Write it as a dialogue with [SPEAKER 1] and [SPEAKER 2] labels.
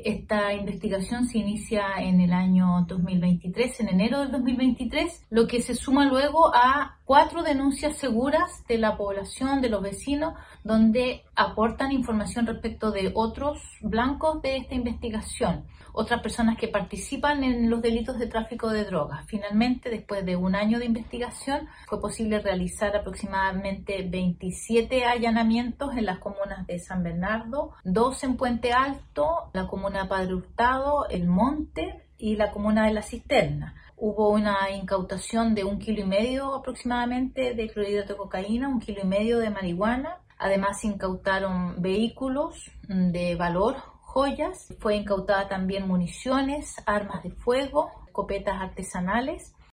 [SPEAKER 1] Esta investigación se inicia en el año 2023, en enero del 2023, lo que se suma luego a 4 denuncias seguras de la población, de los vecinos, donde aportan información respecto de otros blancos de esta investigación, otras personas que participan en los delitos de tráfico de drogas. Finalmente, después de un año de investigación, fue posible realizar aproximadamente 27 allanamientos en las comunas de San Bernardo, 2 en Puente Alto, la comuna de Padre Hurtado, El Monte y la comuna de La Cisterna. Hubo una incautación de 1,5 kg aproximadamente de clorhidrato de cocaína, 1,5 kg de marihuana. Además, se incautaron vehículos de valor, joyas. Fue incautada también municiones, armas de fuego, escopetas artesanales.